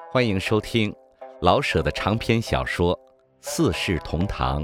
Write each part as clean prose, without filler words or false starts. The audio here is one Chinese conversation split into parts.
欢迎收听老舍的长篇小说《四世同堂》。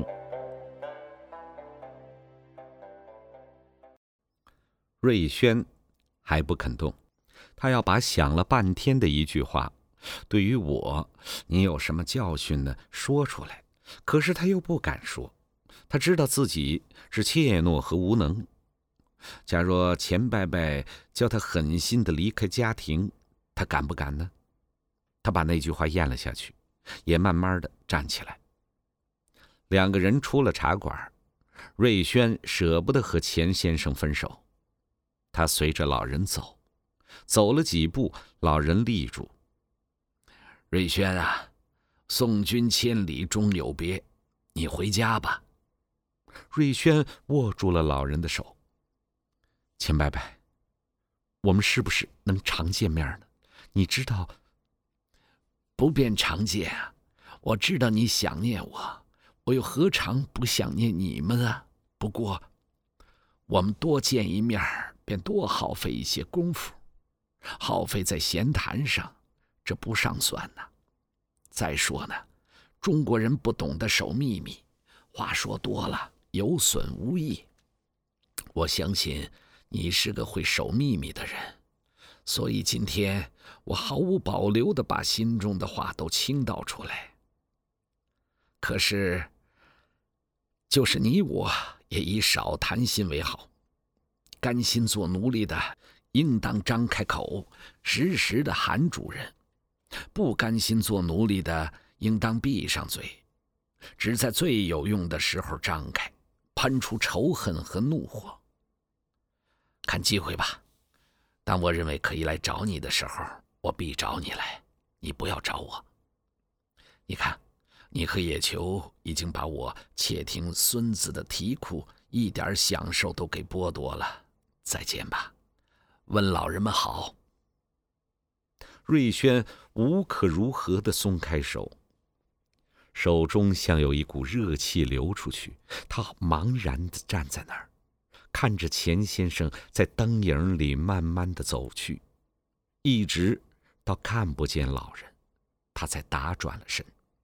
瑞轩还不肯动，他要把想了半天的一句话，对于我，你有什么教训呢？说出来。可是他又不敢说，他知道自己是怯懦和无能。假若钱伯伯叫他狠心地离开家庭，他敢不敢呢？他把那句话咽了下去，也慢慢地站起来。两个人出了茶馆，瑞轩舍不得和钱先生分手，他随着老人走，走了几步，老人立住。瑞轩啊，送君千里终有别，你回家吧。瑞轩握住了老人的手。钱伯伯，我们是不是能常见面呢？你知道，不便常见啊。我知道你想念我，我又何尝不想念你们啊？不过，我们多见一面，便多耗费一些功夫，耗费在闲谈上，这不上算呢。再说呢，中国人不懂得守秘密，话说多了有损无益。我相信你是个会守秘密的人，所以今天我毫无保留地把心中的话都倾倒出来。可是，就是你我也以少谈心为好。甘心做奴隶的，应当张开口，时时地喊主人；不甘心做奴隶的，应当闭上嘴，只在最有用的时候张开，喷出仇恨和怒火。看机会吧，当我认为可以来找你的时候，我必找你来，你不要找我。你看，你和野球已经把我窃听孙子的题库一点享受都给剥夺了。再见吧，问老人们好。瑞轩无可如何地松开手，手中像有一股热气流出去，他茫然地站在那儿，看着钱先生在灯影里慢慢地走去，一直到看不见老人，他才打转了身。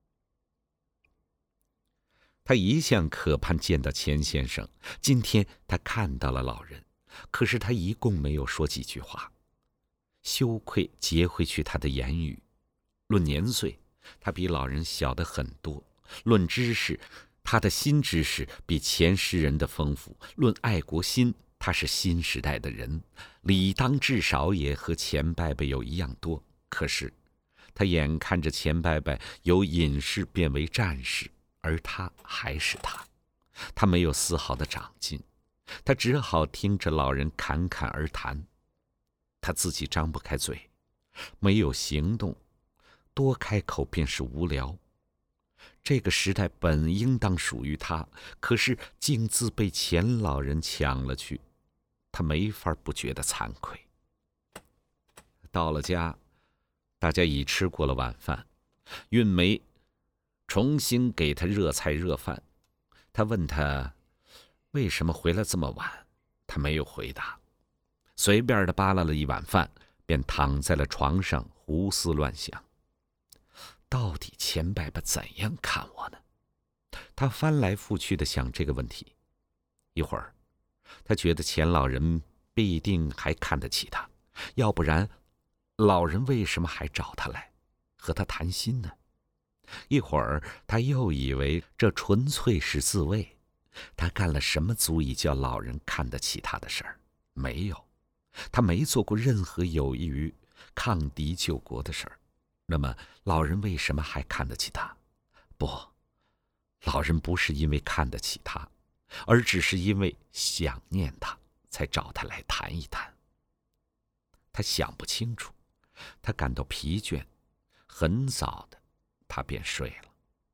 他一向渴盼见到钱先生，今天他看到了老人，可是他一共没有说几句话，羞愧截回去他的言语。论年岁，他比老人小得很多；论知识，他的新知识比前世人的丰富；论爱国心，他是新时代的人，理当至少也和钱伯伯有一样多。可是他眼看着钱伯伯由隐士变为战士，而他还是他，他没有丝毫的长进，他只好听着老人侃侃而谈。他自己张不开嘴，没有行动，多开口便是无聊。这个时代本应当属于他，可是竟自被钱老人抢了去，他没法不觉得惭愧。到了家，大家已吃过了晚饭，韵梅重新给他热菜热饭。他问他为什么回来这么晚，他没有回答，随便地扒拉了一碗饭，便躺在了床上胡思乱想。到底钱伯伯怎样看我呢？他翻来覆去地想这个问题。一会儿，他觉得钱老人必定还看得起他，要不然老人为什么还找他来和他谈心呢？一会儿他又以为这纯粹是自慰，他干了什么足以叫老人看得起他的事儿？没有，他没做过任何有益于抗敌救国的事儿。那么老人为什么还看得起他？不，老人不是因为看得起他，而只是因为想念他，才找他来谈一谈。他想不清楚，他感到疲倦，很早的他便睡了。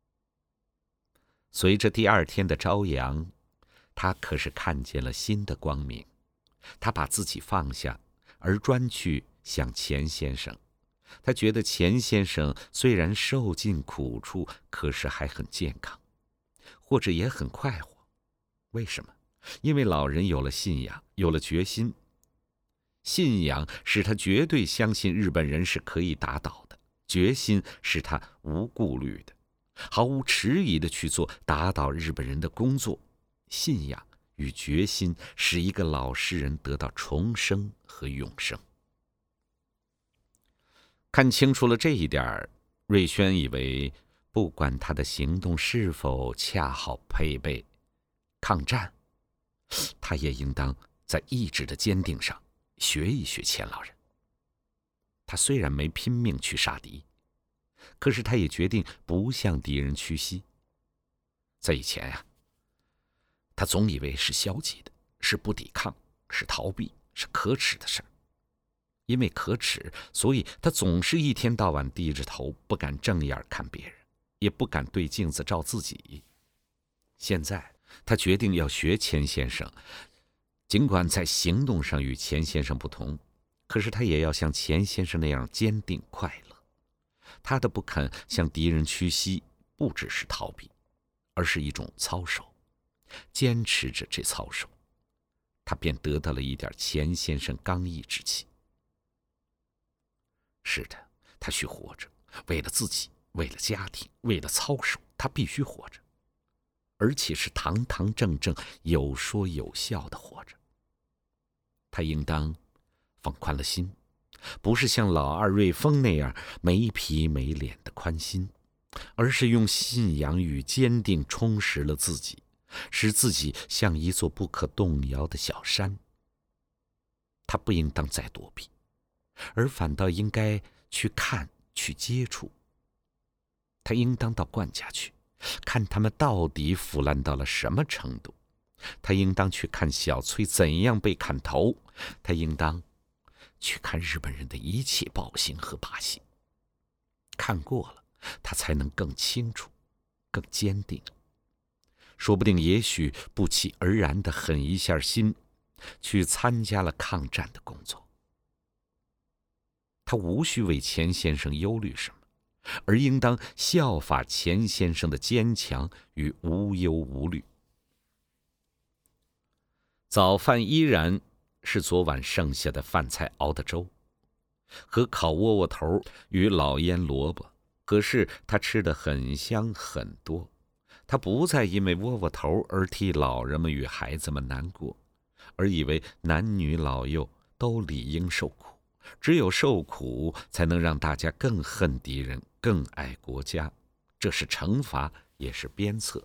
随着第二天的朝阳，他可是看见了新的光明。他把自己放下，而专去想钱先生。他觉得钱先生虽然受尽苦处，可是还很健康，或者也很快活。为什么？因为老人有了信仰，有了决心。信仰使他绝对相信日本人是可以打倒的， 决心是他无顾虑的，毫无迟疑地去做打倒日本人的工作。信仰与决心使一个老实人得到重生和永生。看清楚了这一点，瑞轩以为不管他的行动是否恰好配备抗战，他也应当在意志的坚定上学一学钱老人。他虽然没拼命去杀敌，可是他也决定不向敌人屈膝。在以前呀，他总以为是消极的，是不抵抗，是逃避，是可耻的事儿。因为可耻，所以他总是一天到晚低着头，不敢正眼看别人，也不敢对镜子照自己。现在他决定要学钱先生，尽管在行动上与钱先生不同，可是他也要像钱先生那样坚定快乐。他的不肯向敌人屈膝，不只是逃避，而是一种操守。坚持着这操守，他便得到了一点钱先生刚毅之气。是的，他需活着，为了自己，为了家庭，为了操守，他必须活着，而且是堂堂正正、有说有笑的活着。他应当放宽了心，不是像老二瑞丰那样没皮没脸的宽心，而是用信仰与坚定充实了自己，使自己像一座不可动摇的小山。他不应当再躲避，而反倒应该去看，去接触。他应当到冠家去，看他们到底腐烂到了什么程度。他应当去看小崔怎样被砍头，他应当去看日本人的一切暴行和把戏。看过了，他才能更清楚，更坚定。说不定也许不期而然地狠一下心，去参加了抗战的工作。他无需为钱先生忧虑什么，而应当效法钱先生的坚强与无忧无虑。早饭依然是昨晚剩下的饭菜熬的粥，和烤窝窝头与老腌萝卜，可是他吃得很香很多。他不再因为窝窝头而替老人们与孩子们难过，而以为男女老幼都理应受苦，只有受苦才能让大家更恨敌人，更爱国家，这是惩罚，也是鞭策。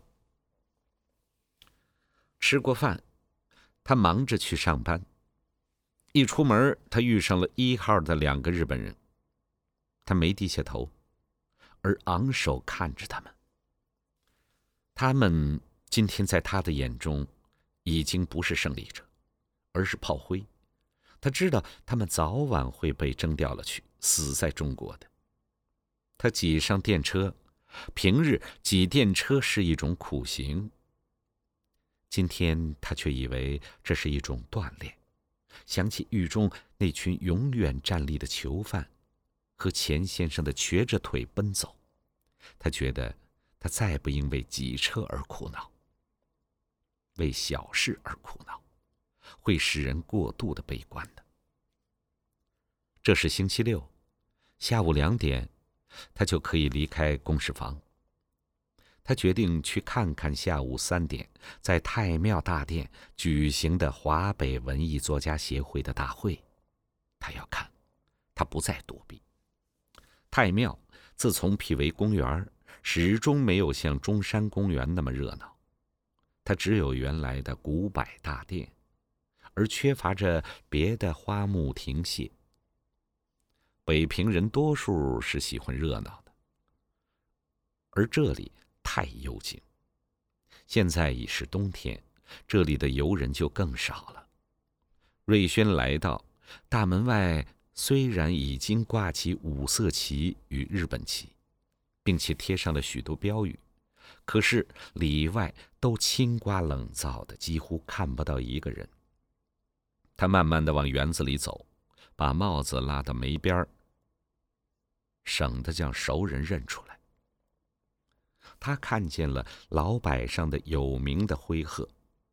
吃过饭，他忙着去上班。一出门，他遇上了1号的2个日本人，他没低下头，而昂首看着他们。他们今天在他的眼中已经不是胜利者，而是炮灰。他知道他们早晚会被征调了去，死在中国的。他挤上电车，平日挤电车是一种苦行，今天他却以为这是一种锻炼。想起狱中那群永远站立的囚犯和钱先生的瘸着腿奔走，他觉得他再不应为挤车而苦恼，为小事而苦恼，会使人过度的悲观的。这是星期六，下午2点，他就可以离开公事房。他决定去看看下午3点在太庙大殿举行的华北文艺作家协会的大会。他要看，他不再躲避。太庙自从辟为公园，始终没有像中山公园那么热闹，它只有原来的古柏大殿，而缺乏着别的花木亭榭。北平人多数是喜欢热闹的，而这里太幽静。现在已是冬天，这里的游人就更少了。瑞轩来到大门外，虽然已经挂起5色旗与日本旗，并且贴上了许多标语，可是里外都清刮冷燥的，几乎看不到一个人。他慢慢地往园子里走，把帽子拉到眉边，省得将熟人认出来。他看见了老柏上的有名的灰鹤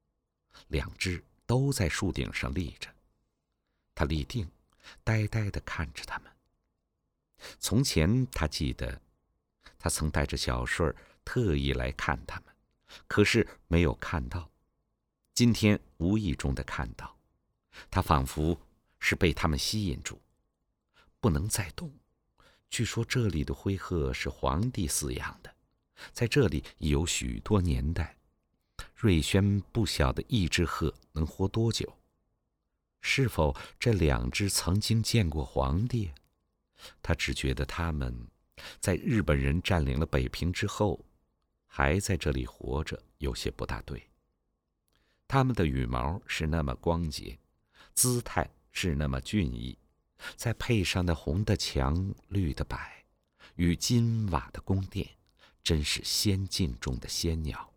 ，2只都在树顶上立着。他立定，呆呆地看着他们。 从前他记得，他曾带着小顺儿特意来看他们，可是没有看到。今天无意中的看到，他仿佛是被他们吸引住，不能再动。据说这里的灰鹤是皇帝饲养的，在这里已有许多年代。瑞轩不晓得一只鹤能活多久，是否这2只曾经见过皇帝？他只觉得他们在日本人占领了北平之后，还在这里活着，有些不大对。他们的羽毛是那么光洁，姿态是那么俊逸，再配上那红的墙、绿的柏与金瓦的宫殿，真是仙境中的仙鸟。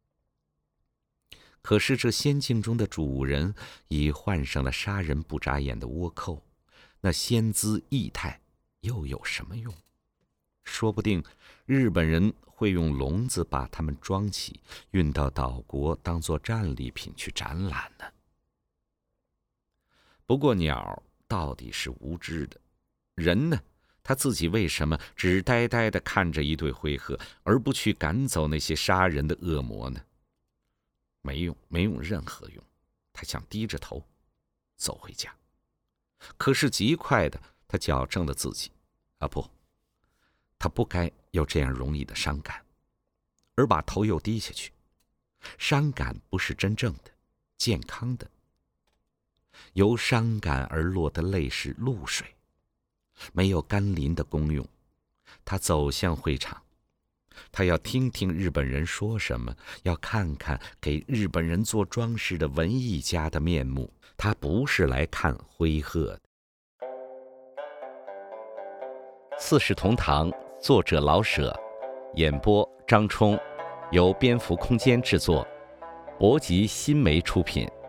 可是这仙境中的主人已换上了杀人不眨眼的倭寇，那仙姿异态又有什么用？说不定日本人会用笼子把它们装起，运到岛国当作战利品去展览呢。不过鸟到底是无知的，人呢，他自己为什么只呆呆地看着一对灰鹤，而不去赶走那些杀人的恶魔呢？没用，没用任何用。他想低着头走回家，可是极快的他矫正了自己，不，他不该有这样容易的伤感，而把头又低下去。伤感不是真正的、健康的，由伤感而落的泪是露水，没有甘霖的功用。他走向会场，他要听听日本人说什么，要看看给日本人做装饰的文艺家的面目。他不是来看灰鹤的。四世同堂，作者老舍，演播张冲，由蝙蝠空间制作，博吉新媒出品。